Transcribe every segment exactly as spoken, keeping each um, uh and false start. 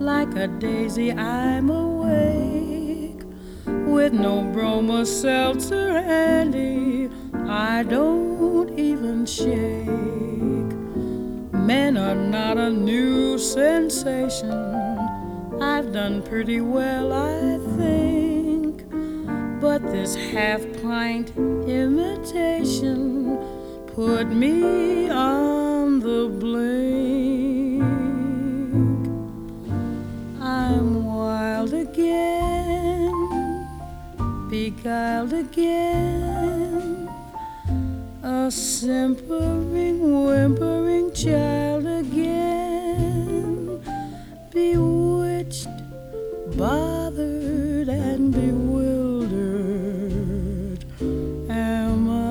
Like a daisy I'm awake, with no broma seltzer handy, I don't even shake. Men are not a new sensation, I've done pretty well I think, but this half-pint imitation put me on the blink. I'm wild again, beguiled again, a simpering, whimpering child again, bewitched, bothered, and bewildered am I.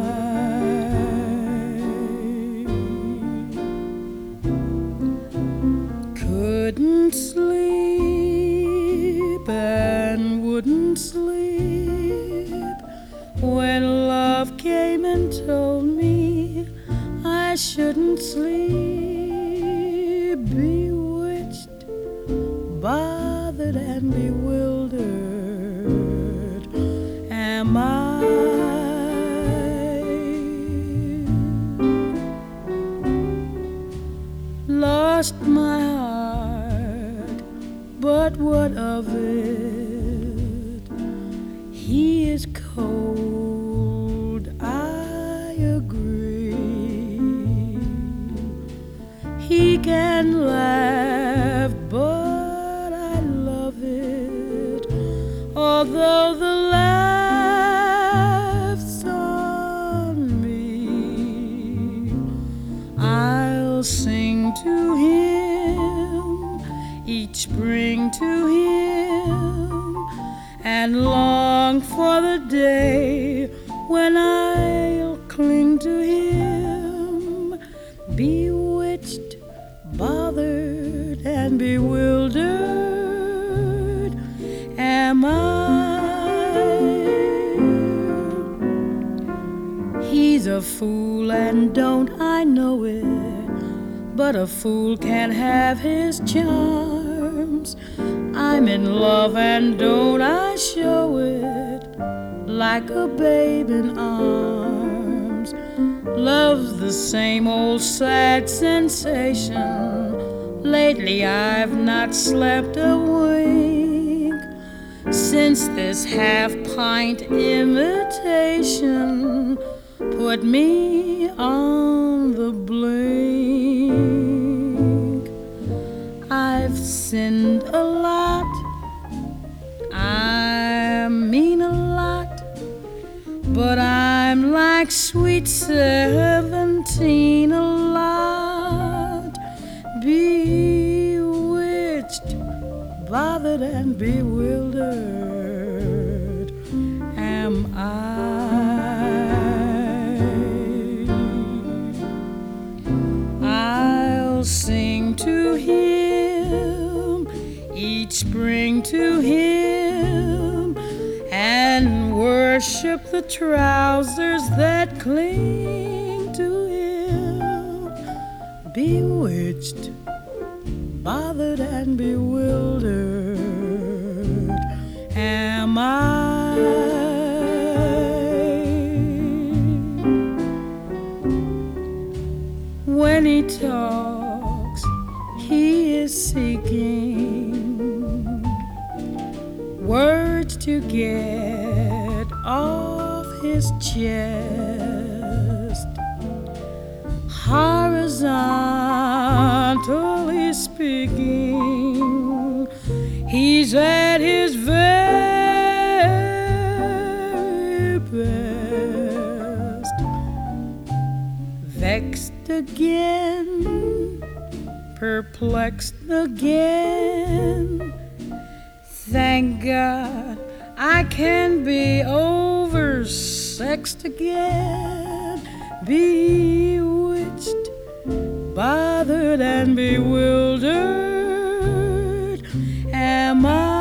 Couldn't sleep and wouldn't sleep when love came and told me I shouldn't sleep. Bewitched, bothered, and bewildered am I. Lost my heart, but what of it? He is cold, I agree. He can laugh, but I love it, although the laugh's on me. I'll sing to him, each spring to him, and long for the day when I'll cling to him. Bewitched, bothered, and bewildered am I. He's a fool and don't I know it, but a fool can have his charms. I'm in love and don't I show it, like a babe in arms. Love's the same old sad sensation. Lately I've not slept a wink since this half-pint imitation put me on the blink. I've sinned a lot, I mean a lot, but I'm like sweet seventeen a lot. Bewitched, bothered, and bewildered am I. I'll sing to him, each spring to him, and worship the trousers that cling to him. Bewitched, bothered, and bewildered am I. When he talks, he is seeking words to get off his chest. Horizontally speaking, he's at his very best. Vexed again, perplexed again, thank God I can be oversexed again. Bewitched, bothered, and bewildered am I.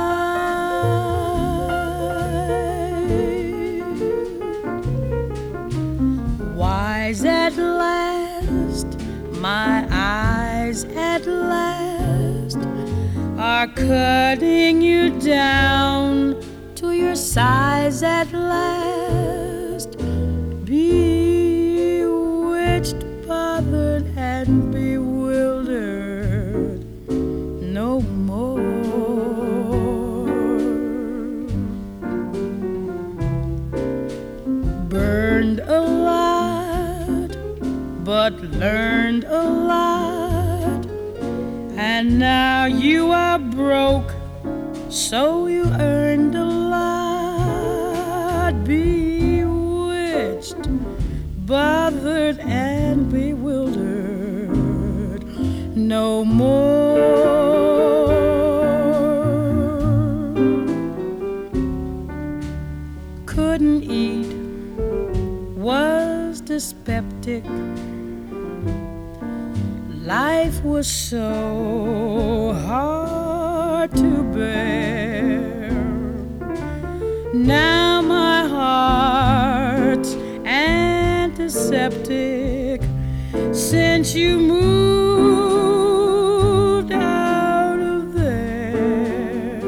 Wise at last, my eyes at last are cutting you down to your size at last. Bewitched, bothered, and bewildered no more. Burned a lot, but learned a lot, and now you are broke, so you earned a lot. Bewitched, bothered, and bewildered no more. Couldn't eat, was dyspeptic. Life was so hard to bear. Now my heart's antiseptic since you moved out of there.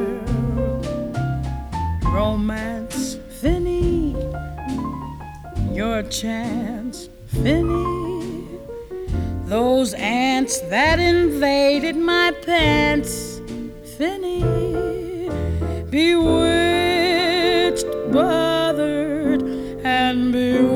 Romance, Finny, your chance, Finny. Those ants that invaded my pants, Finny. Bewitched, bothered, and bewildered